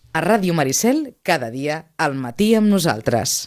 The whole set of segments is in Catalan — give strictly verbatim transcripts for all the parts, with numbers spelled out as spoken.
A Ràdio Maricel, cada dia, al matí amb nosaltres.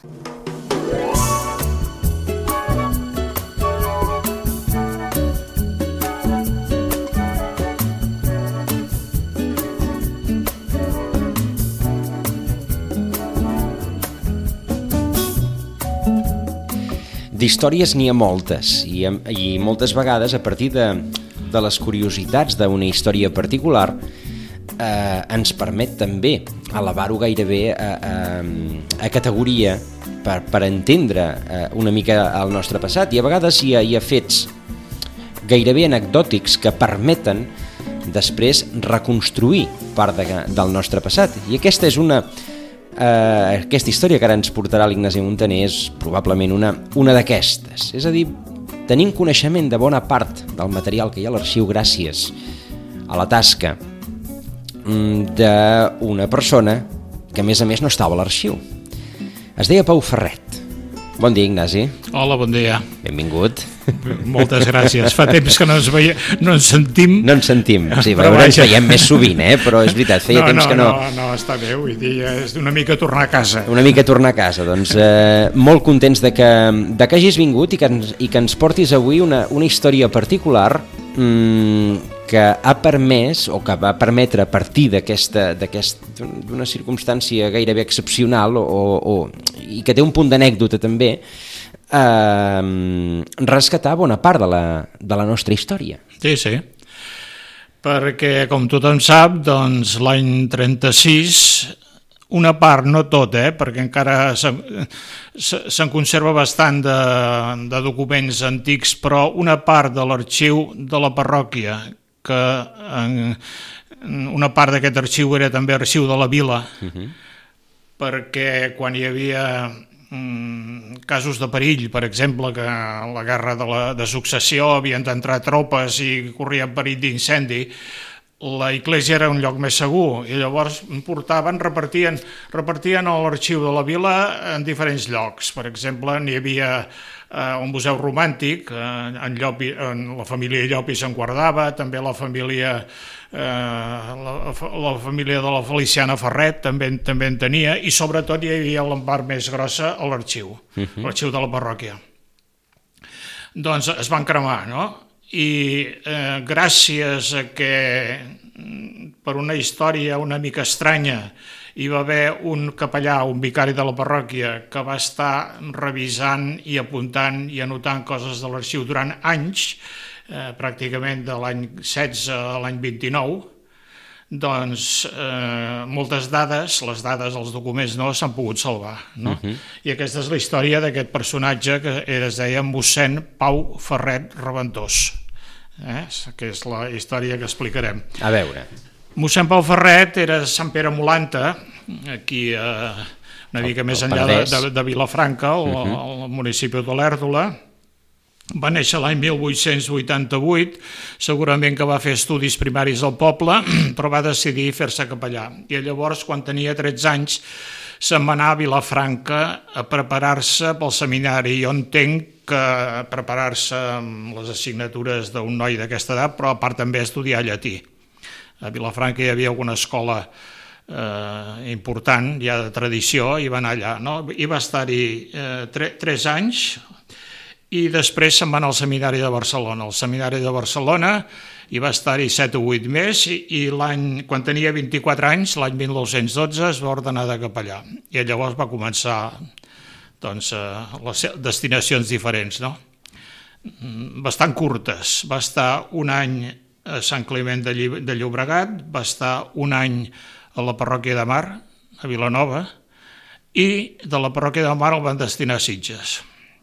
D'històries n'hi ha moltes i, i moltes vegades a partir de, de les curiositats d'una història particular eh, ens permet també elevar-ho gairebé a, a, a categoria per, per entendre eh, una mica el nostre passat, i a vegades hi ha, hi ha fets gairebé anecdòtics que permeten després reconstruir part de, del nostre passat, i aquesta és una Uh, aquesta història que ara ens portarà l'Ignasi Muntaner és probablement una, una d'aquestes. És a dir, tenim coneixement de bona part del material que hi ha a l'arxiu gràcies a la tasca d'una persona que a més a més no estava a l'arxiu. Es deia Pau Ferret. Bon dia, Ignasi. Hola, bon dia. Benvingut. Moltes gràcies. Fa temps que no ens, veia, no ens sentim. No ens sentim, sí, però ens veiem més sovint, eh? Però és veritat, feia no, temps no, que no... No, no, està bé, vull dir, és una mica tornar a casa. Una mica tornar a casa, doncs eh, molt contents de que, de que hagis vingut i que ens, i que ens portis avui una, una història particular mmm, que ha permès, o que va permetre a partir d'aquesta, d'aquest, d'una circumstància gairebé excepcional o, o, i que té un punt d'anècdota també, eh, rescatar bona part de la, de la nostra història. Sí, sí, perquè com tothom sap, doncs l'any trenta-sis, una part, no tot, eh, perquè encara se'n, se'n conserva bastant de, de documents antics, però una part de l'arxiu de la parròquia, que en, una part d'aquest arxiu era també arxiu de la vila, uh-huh. perquè quan hi havia mm, casos de perill, per exemple, que a la guerra de, la, de successió havien d'entrar tropes i corrien perill d'incendi, la església era un lloc més segur, i llavors portaven, repartien, repartien l'arxiu de la vila en diferents llocs. Per exemple, n'hi havia eh, un museu romàntic, eh, en, Llopi, en la família Llopi se'n guardava, també la família, eh, la, la família de la Feliciana Ferret també, també en tenia, i sobretot hi havia la part més grossa a l'arxiu, uh-huh. l'arxiu de la parròquia. Doncs es van cremar, no? I eh, gràcies a que per una història una mica estranya hi va haver un capellà, un vicari de la parròquia, que va estar revisant i apuntant i anotant coses de l'arxiu durant anys, eh, pràcticament de l'any setze a l'any vint-i-nou, doncs eh, moltes dades, les dades dels documents no s'han pogut salvar, no? Uh-huh. I aquesta és la història d'aquest personatge que es deia mossèn Pau Ferret Reventós, eh? que és la història que explicarem. A veure. Mossèn Pau Ferret era de Sant Pere Molanta, aquí eh, una mica el, més el enllà de, de, de Vilafranca, al uh-huh. municipi d'Olèrdola. Va néixer l'any mil vuit-cents vuitanta-vuit, segurament que va fer estudis primaris al poble, però va decidir fer-se capellà. I llavors, quan tenia tretze anys, se'n va anar a Vilafranca a preparar-se pel seminari. Jo entenc que preparar-se amb les assignatures d'un noi d'aquesta edat, però a part també estudiar llatí. A Vilafranca hi havia alguna escola eh, important, ja de tradició, i va anar allà. No? I va estar-hi eh, tre, tres anys, i després se'n va anar al seminari de Barcelona. Al seminari de Barcelona hi va estar-hi set o vuit més, i, i l'any, quan tenia vint-i-quatre anys, l'any mil nou-cents dotze, es va ordenar de capellà. I llavors va començar doncs, les destinacions diferents, no? Bastant curtes. Va estar un any a Sant Climent de, Ll- de Llobregat, va estar un any a la parròquia de Mar, a Vilanova, i de la parròquia de Mar el van destinar a Sitges.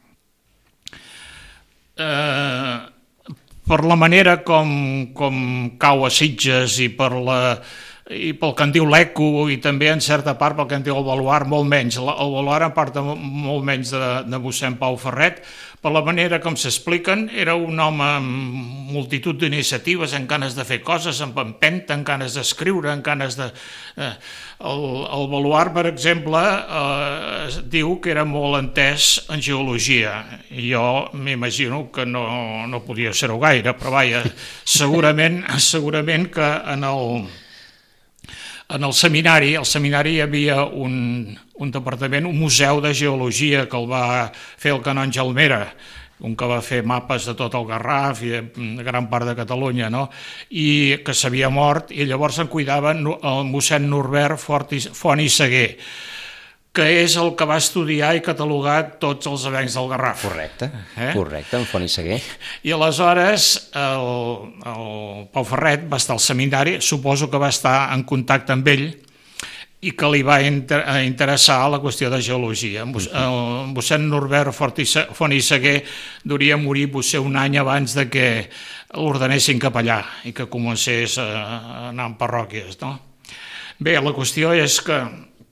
Eh, per la manera com, com cau a Sitges i per la i pel que en diu l'Eco, i també en certa part pel que en diu el Baluard, molt menys. El Baluard en part molt menys de, de mossèn Pau Ferret. Per la manera com s'expliquen, era un home amb multitud d'iniciatives, amb ganes de fer coses, amb empenta, amb ganes d'escriure, amb ganes de... Eh, el, el Baluard, per exemple, eh, diu que era molt entès en geologia. Jo m'imagino que no, no podia ser-ho gaire, però vaja, segurament, segurament que en el... en el seminari, al seminari hi havia un, un departament, un museu de geologia que el va fer el canonge Almera, un que va fer mapes de tot el Garraf i de gran part de Catalunya, no? I que s'havia mort, i llavors en cuidava el mossèn Norbert Font i Seguer, que és el que va estudiar i catalogar tots els avencs del Garraf. Correcte, eh? correcte, en Font i Seguer. I aleshores el, el Pau Ferret va estar al seminari, suposo que va estar en contacte amb ell i que li va inter interessar la qüestió de geologia. El mossèn Norbert Font i Seguer duria morir potser un any abans de que l'ordenessin capellà i que comencés a anar en parròquies, no? Bé, la qüestió és que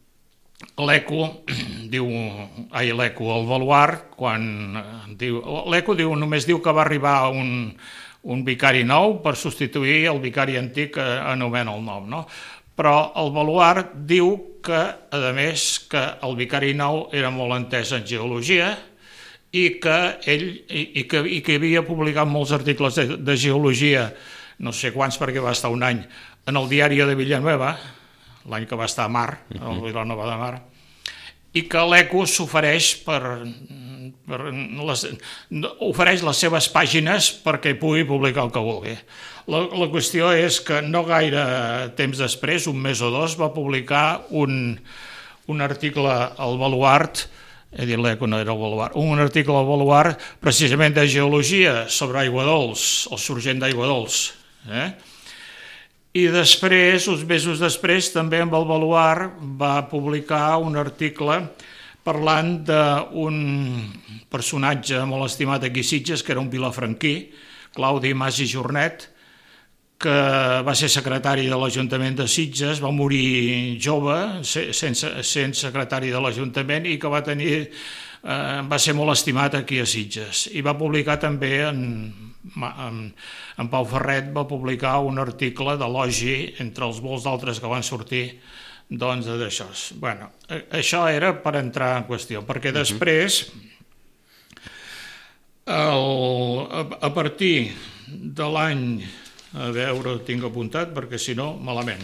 l'Eco diu, ai, l'Eco, el Baluard, quan diu, l'Eco diu, només diu que va arribar un, un vicari nou per substituir el vicari antic que anomena el nom, no? Però el Baluard diu que, a més, que el vicari nou era molt entès en geologia i que ell i, i que, i que havia publicat molts articles de, de geologia, no sé quants perquè va estar un any, en el diari de Villanueva, l'any que va estar a Mar, a Vilanova de Mar, i que l'Eco s'ofereix per, per les, ofereix les seves pàgines perquè pugui publicar el que vulgui. La, la qüestió és que no gaire temps després, un mes o dos, va publicar un, un article al Baluard, he dit l'Eco, no era el Baluard, un article al Baluard precisament de geologia sobre aigua dols, el sorgent d'aigua dols, eh? I després, uns mesos després, també amb el Baluard va publicar un article parlant d'un personatge molt estimat aquí a Sitges, que era un vilafranquí, Claudi Mas i Jornet, que va ser secretari de l'Ajuntament de Sitges, va morir jove, sense, sent secretari de l'Ajuntament, i que va tenir, eh, va ser molt estimat aquí a Sitges. I va publicar també en... En, en Pau Ferret va publicar un article d'elogi entre els molts d'altres que van sortir doncs d'això. Bueno, això era per entrar en qüestió, perquè després, el, a, a partir de l'any, a veure, ho tinc apuntat, perquè si no, malament.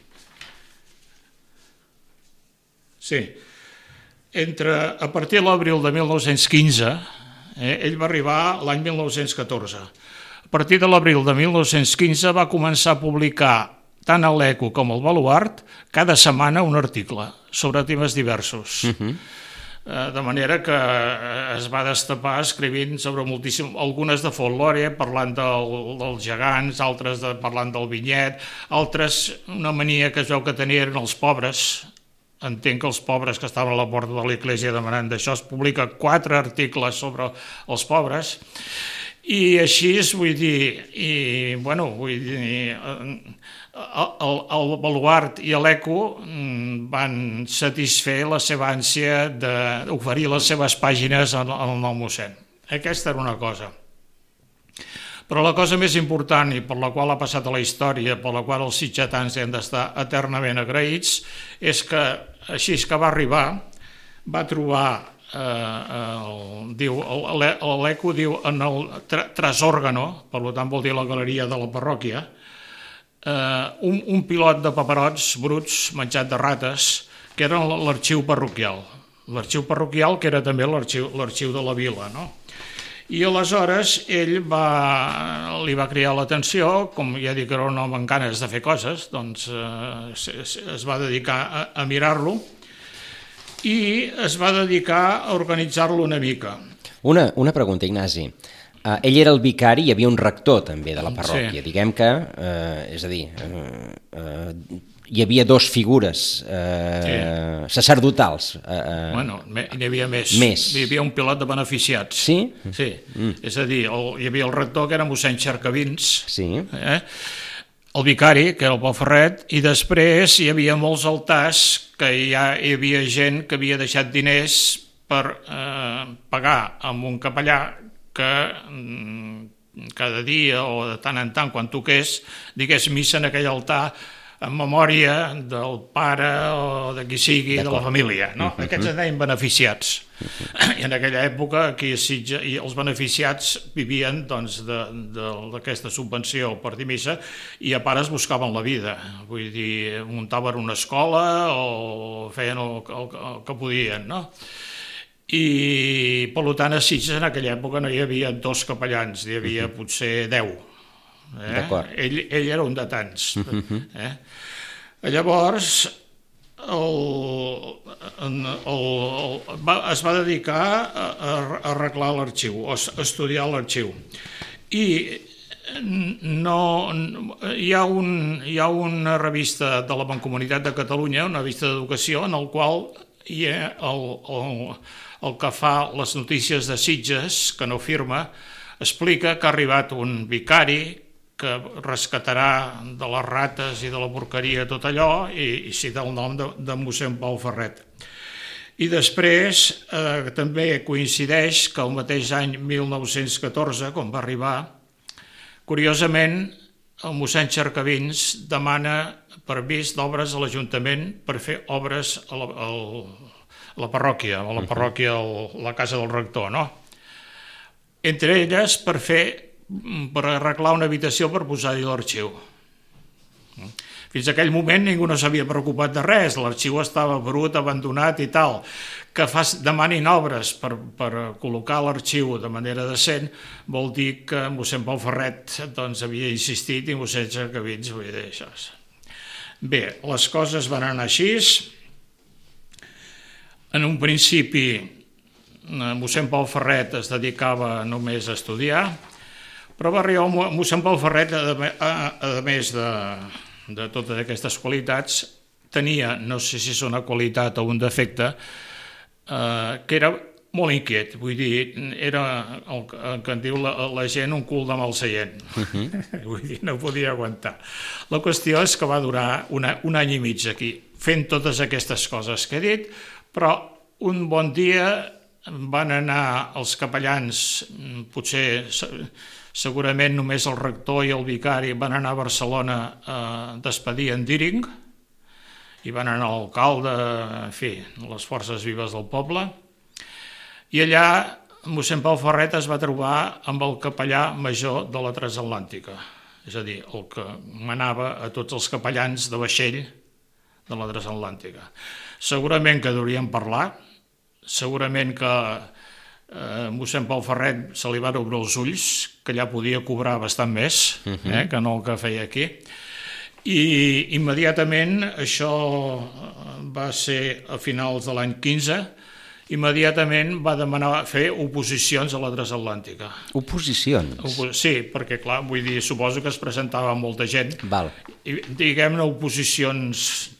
Sí, entre, a partir de l'abril de mil nou-cents quinze, Eh, ell va arribar l'any mil nou-cents catorze. A partir de l'abril de mil nou-cents quinze va començar a publicar tant a l'Eco com al Baluard cada setmana un article sobre temes diversos. Uh-huh. eh, de manera que es va destapar escrivint sobre moltíssim, algunes de folklore, parlant del, dels gegants, altres de, parlant del vinyet, altres una mania que es veu que tenien els pobres. Entenc que els pobres que estaven a la porta de l'església demanant d'això, es publica quatre articles sobre els pobres, i així, vull dir, i, bueno, vull dir, el, el Baluard i l'Eco van satisfer la seva ànsia d'oferir les seves pàgines al, al nou mossèn. Aquesta era una cosa. Però la cosa més important i per la qual ha passat a la història, per la qual els sitgetans hem d'estar eternament agraïts, és que així que va arribar, va trobar, eh, el, diu, l'Eco diu en el Trasòrgano, per tant vol dir la galeria de la parròquia, eh, un, un pilot de paperots bruts menjat de rates, que era l'arxiu parroquial. L'arxiu parroquial, que era també l'arxiu de la vila, no? I aleshores ell va, li va cridar l'atenció, com ja dic que era un home amb ganes de fer coses, doncs eh, es va dedicar a, a mirar-lo i es va dedicar a organitzar-lo una mica. Una, una pregunta, Ignasi. Uh, ell era el vicari, hi havia un rector també de la parròquia, sí. Diguem que, uh, és a dir, uh, uh, hi havia dos figures eh, sí. sacerdotals. Eh, bueno, n'hi havia més. més. Hi havia un pilot de beneficiats. Sí? Sí. Mm. És a dir, el, hi havia el rector, que era mossèn Xercavins, sí. eh? El vicari, que era el Pau Ferret, i després hi havia molts altars que ja hi havia gent que havia deixat diners per eh, pagar amb un capellà que mm, cada dia o de tant en tant, quan toqués, digués missa en aquell altar en memòria del pare o de qui sigui, de la família, no? Uh-huh. Aquests en deien beneficiats. Uh-huh. I en aquella època aquí a Sitges, i els beneficiats vivien doncs, d'aquesta subvenció per dir missa i a part es buscaven la vida. Vull dir, muntaven una escola o feien el, el, el que podien, no? I per tant a Sitges en aquella època no hi havia dos capellans, hi havia uh-huh. potser deu. Eh? Ell, ell era un de tants. Uh-huh. Eh? Llavors el, el, el, va, es va dedicar a, a arreglar l'arxiu, a estudiar l'arxiu. I no, hi, ha un, hi ha una revista de la Mancomunitat de Catalunya, una revista d'educació, en el qual hi ha el, el, el que fa les notícies de Sitges, que no firma, explica que ha arribat un vicari que rescatarà de les rates i de la porqueria tot allò i, i cita el nom de, de mossèn Pau Ferret. I després eh, també coincideix que el mateix any mil nou-cents catorze, quan va arribar, curiosament el mossèn Cercavins demana permís d'obres a l'Ajuntament per fer obres a la, a la parròquia, a la parròquia, a la casa del rector, no? Entre elles per fer per arreglar una habitació per posar-hi l'arxiu. Fins a aquell moment ningú no s'havia preocupat de res, l'arxiu estava brut, abandonat i tal. Que fas, demanin obres per, per col·locar l'arxiu de manera decent vol dir que mossèn Pau Ferret doncs, havia insistit i mossèn Cercavins vull dir això. Bé, les coses van anar així. En un principi mossèn Pau Ferret es dedicava només a estudiar, però va arribar mossèn Pau Ferret, a, a, a més de, de totes aquestes qualitats, tenia, no sé si és una qualitat o un defecte, eh, que era molt inquiet, vull dir, era el, el que en diu la, la gent un cul de mal seient. Uh-huh. Vull dir, no podia aguantar. La qüestió és que va durar una, un any i mig aquí, fent totes aquestes coses que he dit, però un bon dia van anar els capellans, potser segurament només el rector i el vicari van anar a Barcelona a despedir en Díring i van anar a l'alcalde, en fi, les forces vives del poble, i allà mossèn Pau Ferret es va trobar amb el capellà major de la Transatlàntica, és a dir, el que manava a tots els capellans de vaixell de la Transatlàntica. Segurament que deurien parlar, segurament que eh, mossèn Pau Ferret se li van obrir els ulls, que allà podia cobrar bastant més eh, que no el que feia aquí, i immediatament, això va ser a finals de l'any quinze, immediatament va demanar fer oposicions a la Transatlàntica. Oposicions? Sí, perquè clar, vull dir, suposo que es presentava molta gent. Val. I, diguem-ne, oposicions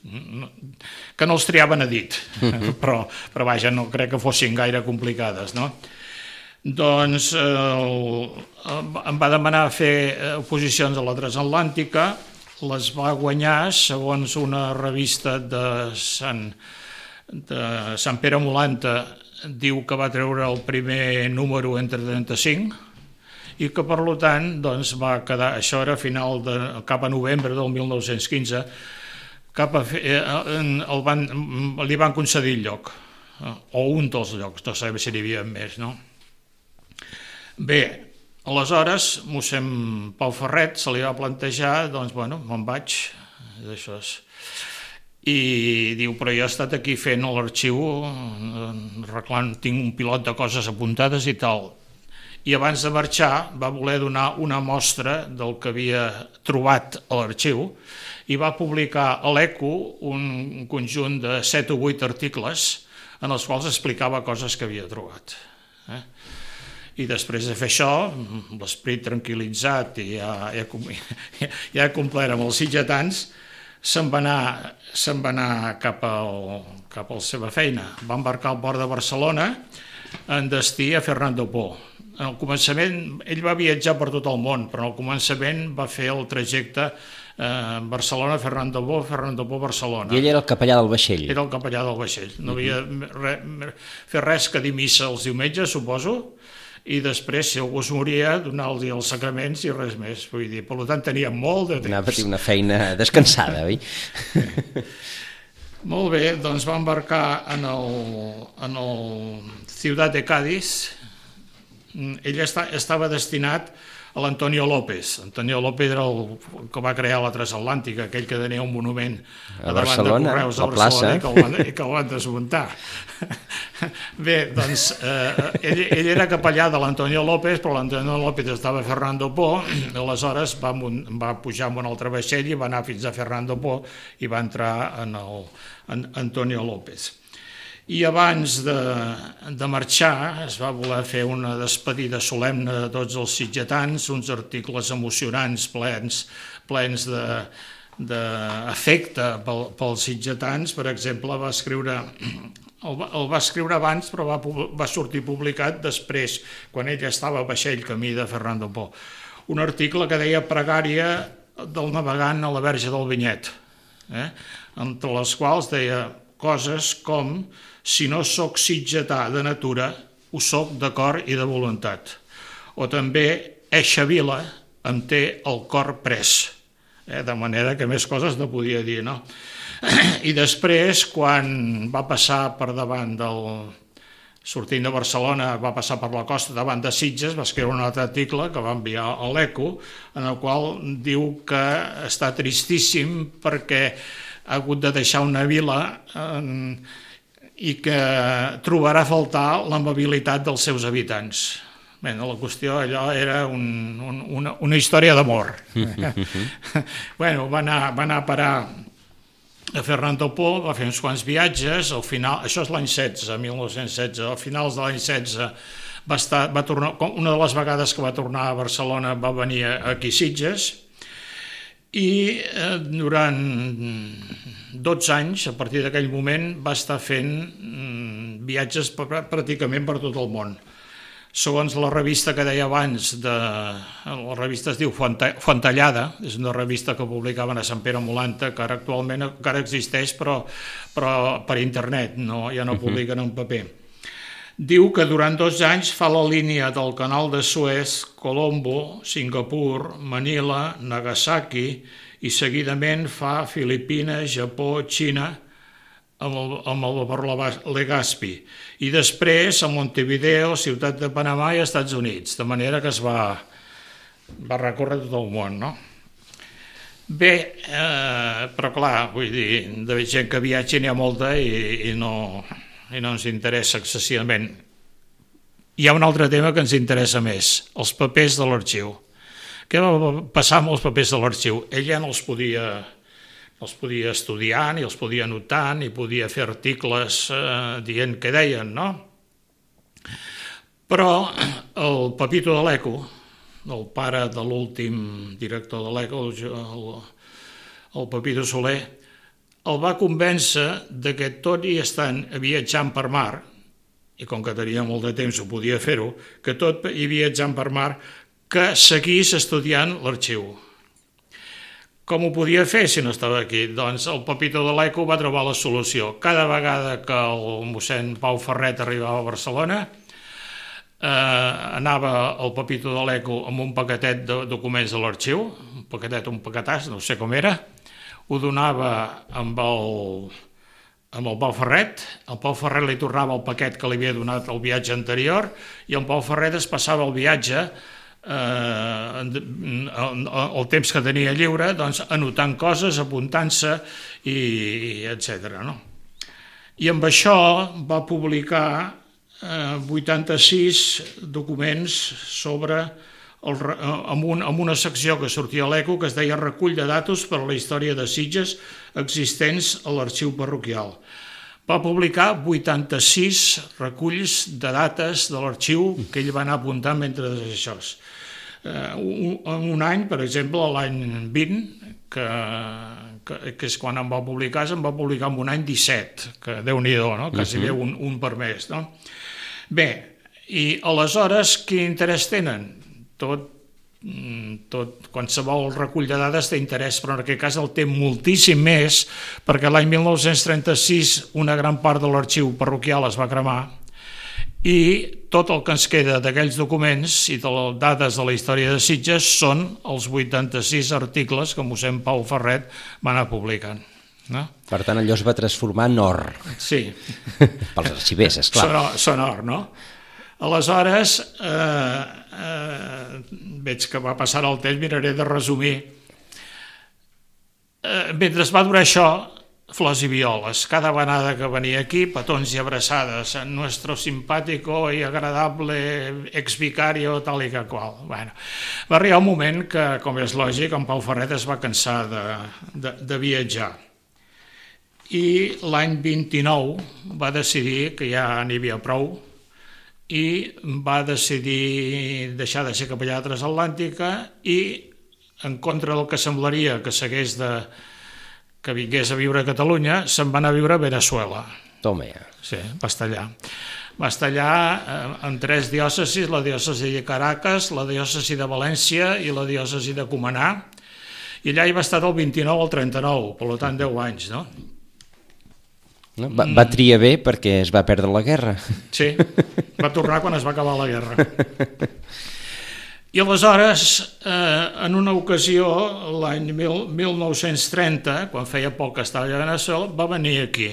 que no els triaven a dit, uh-huh. però, però vaja, no crec que fossin gaire complicades, no? Doncs eh, em va demanar fer oposicions a la Transatlàntica, les va guanyar segons una revista de Sant... de Sant Pere Molanta, diu que va treure el primer número entre trenta-cinc i que per tant doncs, va quedar, això era a final de, cap a novembre del mil nou-cents quinze, cap a, eh, el van, li van concedir el lloc, o un dels llocs, no sabem si n'hi havia més, no? Bé, aleshores mossèn Pau Ferret se li va plantejar, doncs bueno, me'n vaig d'això. I diu, però jo he estat aquí fent l'arxiu, arreglant, tinc un pilot de coses apuntades i tal. I abans de marxar va voler donar una mostra del que havia trobat a l'arxiu i va publicar a l'Eco un conjunt de set o vuit articles en els quals explicava coses que havia trobat. Eh? I després de fer això, l'esperit tranquil·litzat i ja, ja, ja complert amb els sitgetans, se'n va anar, se'n va anar cap, al, cap a la seva feina. Va embarcar al port de Barcelona en destí a Fernando Poo. En el començament, ell va viatjar per tot el món, però al començament va fer el trajecte eh, Barcelona-Fernando Poo, Fernando Poo-Barcelona. I ell era el capellà del vaixell? Era el capellà del vaixell. No havia re, fet res que dir missa els diumetges, suposo, i després, si algú es moria, donar-los els sacraments i res més. Vull dir, per tant, tenia molt de temps. Anava a tenir una feina descansada, oi? Molt bé, doncs va embarcar en el, en el Ciutat de Cádiz. Ell està, estava destinat a l'Antonio López. Antonio López era el que va crear la transatlàntica, aquell que tenia un monument a Barcelona, de Correus a la plaça, i que el van, que el van desmuntar. Bé, doncs, eh, ell, ell era capellà de l'Antonio López, però l'Antonio López estava a Fernando Po, aleshores va, va pujar amb un altre vaixell i va anar fins a Fernando Po i va entrar en el en Antonio López. I abans de, de marxar es va voler fer una despedida solemne de tots els sitgetans, uns articles emocionants plens, plens d'afecte pel, pels sitgetans. Per exemple, va escriure, el, va, el va escriure abans, però va, va sortir publicat després, quan ell estava a vaixell camí de Fernando Po. Un article que deia pregària del navegant a la Verge del Vinyet, eh? entre les quals deia coses com: si no sóc sitgetà de natura, ho sóc de cor i de voluntat. O també, eixa vila em té el cor pres. Eh? De manera que més coses no podia dir, no? I després, quan va passar per davant del... sortint de Barcelona, va passar per la costa davant de Sitges, va escriure un altre article que va enviar a l'Eco, en el qual diu que està tristíssim perquè ha hagut de deixar una vila en... i que trobarà a faltar l'amabilitat dels seus habitants. Bé, la qüestió allò era un, un, una, una història d'amor. Bueno, va anar, va anar a parar a Fernando Po, va fer uns quants viatges, al final, això és l'any setze, mil nou-cents setze, al finals de l'any setze va estar, va tornar, una de les vegades que va tornar a Barcelona va venir aquí a Sitges, i durant dotze anys, a partir d'aquell moment, va estar fent viatges pràcticament per tot el món. Segons la revista que deia abans, de, la revista es diu Fontellada, és una revista que publicaven a Sant Pere Molanta, que ara actualment encara existeix, però, però per internet, no, ja no publiquen en paper. Diu que durant dos anys fa la línia del canal de Suez, Colombo, Singapur, Manila, Nagasaki, i seguidament fa Filipines, Japó, Xina, amb el, amb el vapor Legazpi, i després a Montevideo, Ciutat de Panamà i Estats Units, de manera que es va, va recórrer tot el món, no? Bé, eh, però clar, vull dir, de gent que viatja n'hi ha molta i, i no... i no ens interessa excessivament. Hi ha un altre tema que ens interessa més, els papers de l'arxiu. Què va passar amb els papers de l'arxiu? Ell ja no els podia, no els podia estudiar, ni els podia anotar, ni podia fer articles eh, dient què deien, no? Però el Pepito de l'Eco, el pare de l'últim director de l'Eco, el, el Pepito Soler, el va convèncer de que tot i estant viatjant per mar, i com que tenia molt de temps ho podia fer-ho, que tot i viatjant per mar, que seguís estudiant l'arxiu. Com ho podia fer si no estava aquí? Doncs el Pepito de l'Eco va trobar la solució. Cada vegada que el mossèn Pau Ferret arribava a Barcelona, eh, anava el Pepito de l'Eco amb un paquetet de documents de l'arxiu, un paquetet, un paquetàs, no sé com era, ho donava amb el, amb el Pau Ferret, el Pau Ferret li tornava el paquet que li havia donat el viatge anterior i el Pau Ferret es passava el viatge, eh, el, el temps que tenia lliure, doncs, anotant coses, apuntant-se, i, i etcètera, no? I amb això va publicar eh, vuitanta-sis documents sobre... El, amb, un, amb una secció que sortia a l'Eco que es deia Recull de datos per a la història de Sitges existents a l'arxiu parroquial. Va publicar vuitanta-sis reculls de dates de l'arxiu que ell va anar apuntant mentre això. Eh, un, un any, per exemple, l'any vint, que, que, que és quan em va publicar, em va publicar en un any disset, que Déu-n'hi-do, no? Quasi bé un, un per mes, no? Bé, i aleshores quin interès tenen? Tot, tot, qualsevol recull de dades té interès, però en aquest cas el té moltíssim més, perquè l'any mil nou-cents trenta-sis una gran part de l'arxiu parroquial es va cremar i tot el que ens queda d'aquells documents i de les dades de la història de Sitges són els vuitanta-sis articles que mossèn Pau Ferret va anar publicant. No? Per tant, allò es va transformar en or. Sí. Pels arxivers, esclar. Són, són or, no? Aleshores, eh, eh, veig que va passar el temps, miraré de resumir. Eh, mentre va durar això, flors i violes. Cada vegada que venia aquí, petons i abraçades, nuestro simpàtico i agradable exvicario tal i que qual. Bueno, va arribar un moment que, com és lògic, en Pau Ferret es va cansar de, de, de viatjar. I l'any vint-i-nou va decidir que ja n'hi havia prou i va decidir deixar de ser capellà de Transatlàntica i, en contra del que semblaria que s'hagués de... que vingués a viure a Catalunya, se'n va anar a viure a Veneçuela. Toma ja. Sí, va estar allà. Va estar allà en tres diòcesis, la diòcesi de Caracas, la diòcesi de València i la diòcesi de Cumaná, i allà hi va estar del vint-i-nou al trenta-nou, per tant deu anys, no? No? Va, va triar bé perquè es va perdre la guerra. Sí, va tornar quan es va acabar la guerra. I aleshores, eh, en una ocasió, l'any mil nou-cents trenta, quan feia poc que estava a Veneçuela, va venir aquí.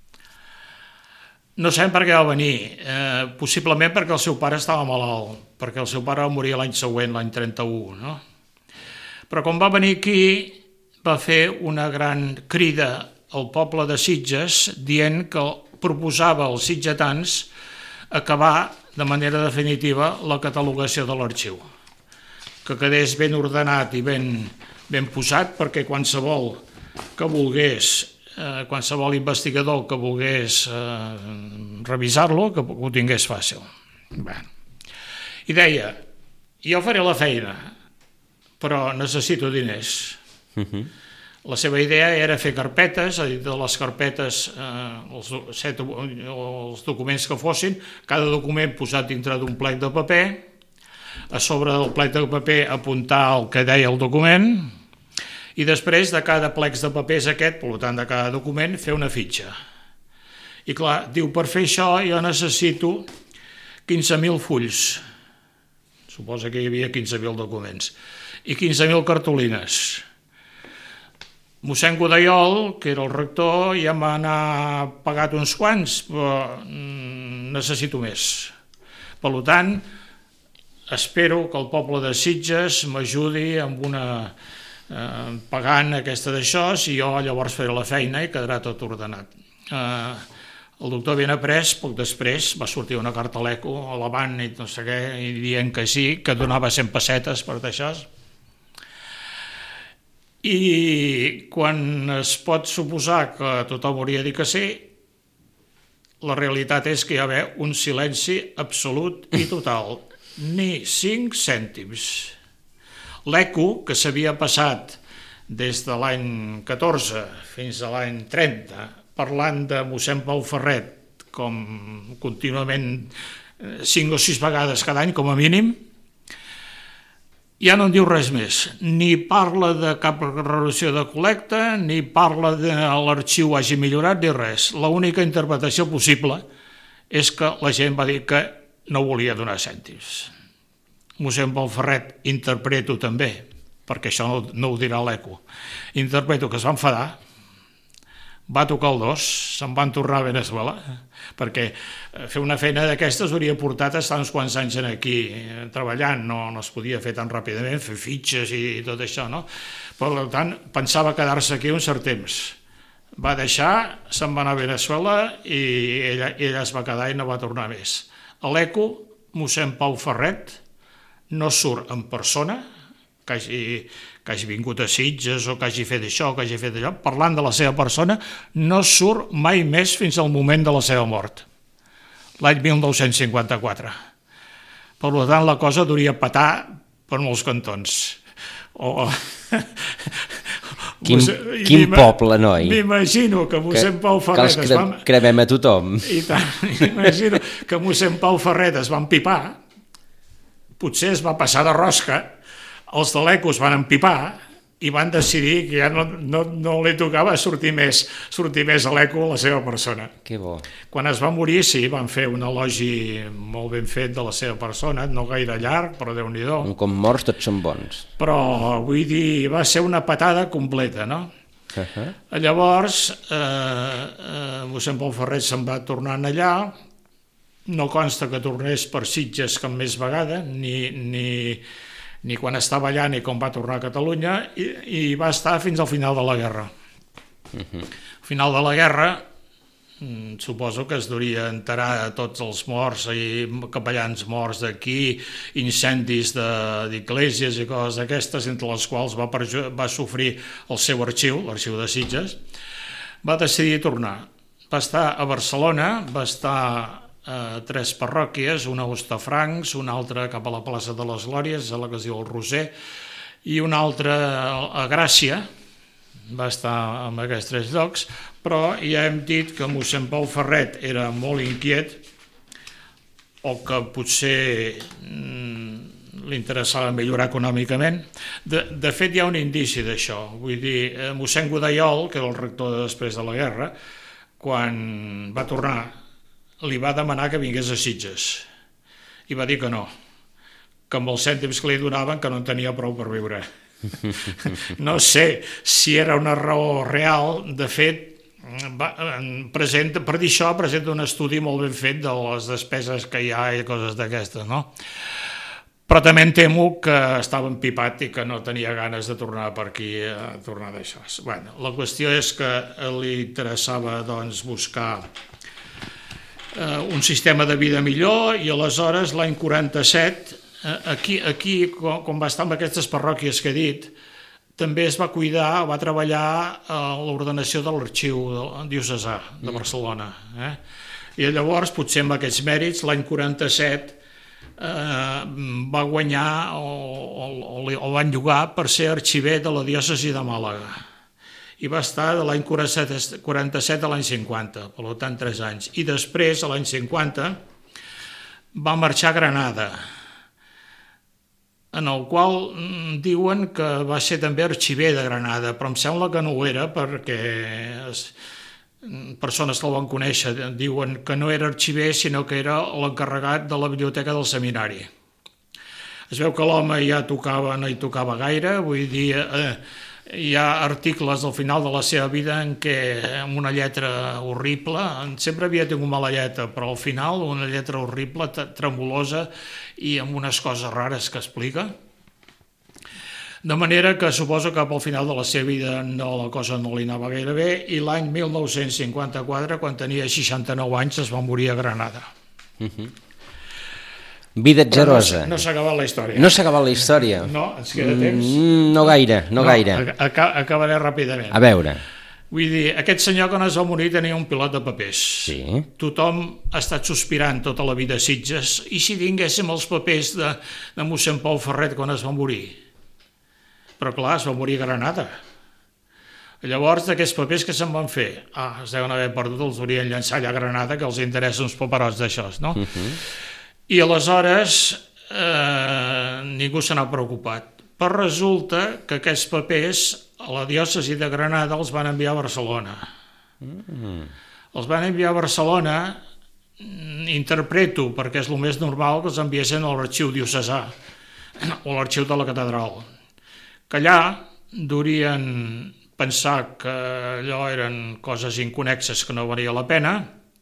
No sabem per què va venir, eh, possiblement perquè el seu pare estava malalt, perquè el seu pare va morir l'any següent, l'any trenta-u, no? Però quan va venir aquí va fer una gran crida al poble de Sitges dient que proposava als sitgetans acabar de manera definitiva la catalogació de l'arxiu, que quedés ben ordenat i ben, ben posat perquè qualsevol que volgués, eh, qualsevol investigador que volgués eh, revisar-lo, que ho tingués fàcil. Bé. I deia, jo faré la feina, però necessito diners. Uh-huh. La seva idea era fer carpetes, a dir, de les carpetes, eh, els, set, els documents que fossin, cada document posat dintre d'un plec de paper, a sobre del plec de paper apuntar el que deia el document, i després de cada plec de papers aquest, per tant de cada document, fer una fitxa. I clar, diu, per fer això jo necessito quinze mil fulls, suposa que hi havia quinze mil documents, i quinze mil cartolines. Mossèn Godaiol, que era el rector, ja m'ha anar pagat uns quants, però necessito més. Per tant, espero que el poble de Sitges m'ajudi amb una eh, pagant aquesta d'això, i jo llavors faré la feina i quedarà tot ordenat. Eh, el doctor Benaprés, poc després, va sortir una carta a l'Eco, alabant i no sé què, i dient que sí, que donava cent pessetes per això. I quan es pot suposar que tothom hauria dit que sí, la realitat és que hi va haver un silenci absolut i total, ni cinc cèntims. L'Eco, que s'havia passat des de l'any catorze fins a l'any trenta, parlant de mossèn Pau Ferret com contínuament cinc o sis vegades cada any, com a mínim, ja no en diu res més, ni parla de cap resolució de col·lecta, ni parla de l'arxiu hagi millorat, ni res. L'única interpretació possible és que la gent va dir que no volia donar cèntims. Mossèn Pau Ferret, interpreto també, perquè això no, no ho dirà l'Eco, interpreto que es va enfadar, va tocar el dos, se'n van tornar a Veneçuela, perquè fer una feina d'aquestes hauria portat a estar uns quants anys aquí treballant, no, no es podia fer tan ràpidament, fer fitxes i tot això, no? Per tant, pensava quedar-se aquí un cert temps. Va deixar, se'n va anar a Veneçuela i ella, ella es va quedar i no va tornar més. A l'Eco, mossèn Pau Ferret no surt en persona, que hagi, que hagi vingut a Sitges o que hagi fet això o que hagi fet allò, parlant de la seva persona, no surt mai més fins al moment de la seva mort, l'any mil nou-cents cinquanta-quatre. Per tant, la cosa hauria petar per molts cantons. O... Quin, quin poble, noi. M'imagino que mossèn Pau Ferret... Que els cre va... cremem a tothom. I tant, m'imagino que mossèn Pau Ferret es va empipar, potser es va passar de rosca, els de l'Eco es van empipar i van decidir que ja no, no, no li tocava sortir més, sortir més a l'eco a la seva persona. Que bo. Quan es va morir, sí, van fer un elogi molt ben fet de la seva persona, no gaire llarg, però Déu-n'hi-do. Un com morts tots són bons. Però, vull dir, va ser una patada completa, no? Uh-huh. Llavors, eh, eh, mossèn Pol Ferret se'n va tornar allà, no consta que tornés per Sitges cap més vegada, ni... ni ni quan estava allà ni quan va tornar a Catalunya, i, i va estar fins al final de la guerra. Uh-huh. Al final de la guerra, suposo que es duria enterar a tots els morts i capellans morts d'aquí, incendis d'esglésies i coses d'aquestes, entre les quals va, va sofrir el seu arxiu, l'arxiu de Sitges. Va decidir tornar. Va estar a Barcelona, va estar a tres parròquies, una a Hostafrancs, una altra cap a la plaça de les Glòries, a la que es diu el Roser, i una altra a Gràcia. Va estar en aquests tres llocs, però ja hem dit que mossèn Pol Ferret era molt inquiet, o que potser mm, li interessava millorar econòmicament. De, de fet, hi ha un indici d'això. Vull dir, mossèn Godaiol, que era el rector de després de la guerra, quan va tornar, li va demanar que vingués a Sitges i va dir que no, que amb els cèntims que li donaven que no en tenia prou per viure. No sé si era una raó real. De fet, va, presenta, per dir això presenta un estudi molt ben fet de les despeses que hi ha i coses d'aquestes, no? Però també em temo que estava empipat i que no tenia ganes de tornar per aquí a tornar d'això. Bueno, la qüestió és que li interessava, doncs, buscar un sistema de vida millor, i aleshores l'any quaranta-set, aquí, aquí quan va estar en aquestes parròquies que he dit, també es va cuidar, va treballar a l'ordenació de l'arxiu diocesà de Barcelona. Eh? I llavors, potser amb aquests mèrits, l'any quaranta-set eh, va guanyar o, o, o van llogar per ser arxiver de la diòcesi de Màlaga. I va estar de l'any quaranta-set a l'any cinquanta, per tant, tres anys. I després, a l'any cinquanta, va marxar a Granada, en el qual diuen que va ser també arxiver de Granada, però em sembla que no ho era, perquè persones que el van conèixer diuen que no era arxiver, sinó que era l'encarregat de la biblioteca del seminari. Es veu que l'home ja tocava, no hi tocava gaire, vull dir... Eh, hi ha articles al final de la seva vida en què, amb una lletra horrible, sempre havia tingut mala lletra, però al final una lletra horrible, tremolosa i amb unes coses rares que explica. De manera que suposo que al final de la seva vida no, la cosa no li anava gaire bé, i l'any mil nou-cents cinquanta-quatre, quan tenia seixanta-nou anys, es va morir a Granada. Uh-huh. Vida atzerosa. No, no s'ha acabat la història. No s'ha acabat la història? No, ens queda temps. Mm, no gaire, no, no gaire. Aca acabaré ràpidament. A veure. Vull dir, aquest senyor quan es va morir tenia un pilot de papers. Sí. Tothom ha estat sospirant tota la vida a Sitges. I si tinguéssim els papers de, de mossèn Pol Ferret quan es va morir? Però clar, es va morir a Granada. Llavors, d'aquests papers que se'n van fer? Ah, es deuen haver perdut, els haurien llançat allà a Granada, que els interessa uns paperots d'això, no? Uh-huh. I aleshores eh, ningú se n'ha preocupat. Però resulta que aquests papers a la diòcesi de Granada els van enviar a Barcelona. Mm. Els van enviar a Barcelona, interpreto, perquè és el més normal que els enviessin a l'arxiu diocesà o a l'arxiu de la catedral. Que allà durien pensar que allò eren coses inconexes que no valia la pena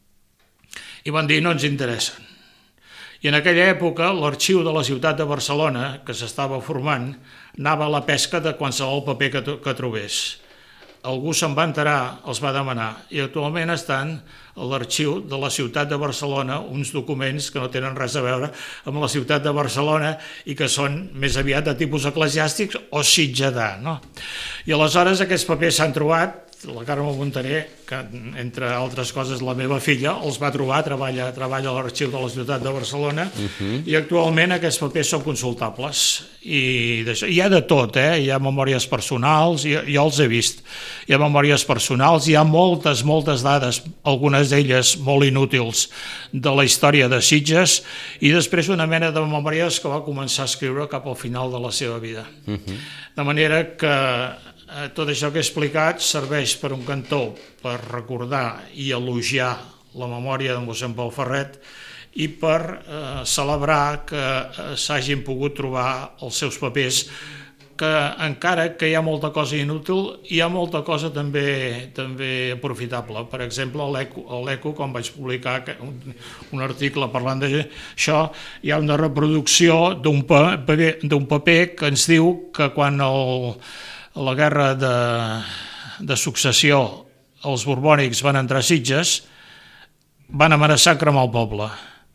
i van dir no ens interessen. I en aquella època l'arxiu de la ciutat de Barcelona, que s'estava formant, anava a la pesca de qualsevol paper que, que trobés. Algú se'n va enterar, els va demanar, i actualment estan a l'arxiu de la ciutat de Barcelona uns documents que no tenen res a veure amb la ciutat de Barcelona i que són més aviat de tipus eclesiàstics o sitgetà, no? I aleshores aquests papers s'han trobat la Carme Montaner, que entre altres coses la meva filla, els va trobar, treballa, treballa a l'arxiu de la ciutat de Barcelona, uh-huh. i actualment aquests papers són consultables. I hi ha de tot, eh? Hi ha memòries personals, jo, jo els he vist, hi ha memòries personals, hi ha moltes, moltes dades, algunes d'elles molt inútils, de la història de Sitges, i després una mena de memòries que va començar a escriure cap al final de la seva vida. Uh-huh. De manera que eh, tot això que he explicat serveix per un cantó per recordar i elogiar la memòria de mossèn Pau Ferret i per eh, celebrar que eh, s'hagin pogut trobar els seus papers, que encara que hi ha molta cosa inútil, hi ha molta cosa també també aprofitable. Per exemple, a l'Eco, quan vaig publicar un, un article parlant d'això, hi ha una reproducció d'un paper, d'un paper que ens diu que quan el, la guerra de, de successió els borbònics van entrar a Sitges, van amenaçar cremar el poble,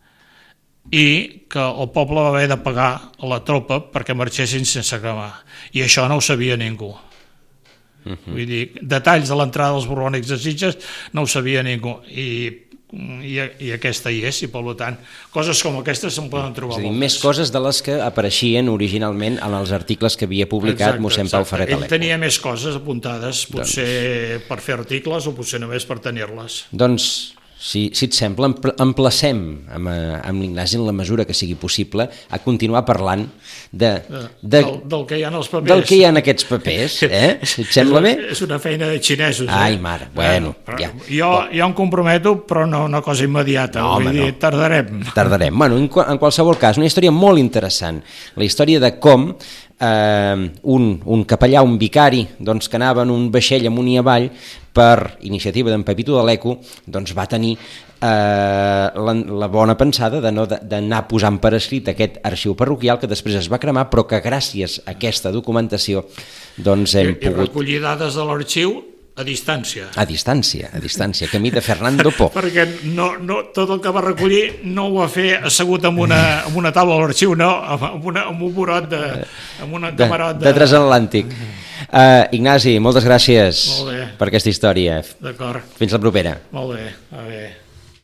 i que el poble va haver de pagar a la tropa perquè marxessin sense cremar. I això no ho sabia ningú. Uh-huh. Vull dir, detalls de l'entrada dels borbònics a Sitges no ho sabia ningú. I, i, i aquesta hi és, i per tant, coses com aquestes se'n poden trobar és a dir, moltes. Més coses de les que apareixien originalment en els articles que havia publicat exacte, mossèn Pau Ferret a l'Eco. Ell tenia més coses apuntades, potser doncs... per fer articles o potser només per tenir-les. Doncs... Si, si et sembla, emplacem amb, amb l'Ignasi en la mesura que sigui possible a continuar parlant de, de, del, del que hi ha en els papers. Del que hi ha en aquests papers, eh? Si et sembla bé? És una feina de xinesos. Ai, eh? mare, bueno, ja. Jo, jo em comprometo, però no una cosa immediata. No, vull home, dir, no. tardarem. Tardarem. Bueno, en, en qualsevol cas, una història molt interessant. La història de com eh, un, un capellà, un vicari, doncs, que anava en un vaixell amunt i avall, per iniciativa d'en Pepito de l'Eco, doncs va tenir eh, la, la bona pensada de no, d'anar posant per escrit aquest arxiu parroquial que després es va cremar, però que gràcies a aquesta documentació doncs hem I, pogut... I recollir dades de l'arxiu a distància. A distància, a distància, camí de Fernando Po. Perquè no, no, tot el que va recollir no ho va fer assegut amb una, amb una taula a l'arxiu, no, amb, una, amb un burot de... amb una camarot de... de transatlàntic. Uh, Ignasi, moltes gràcies Molt bé. per aquesta història. D'acord. Fins la propera. Molt bé, a veure.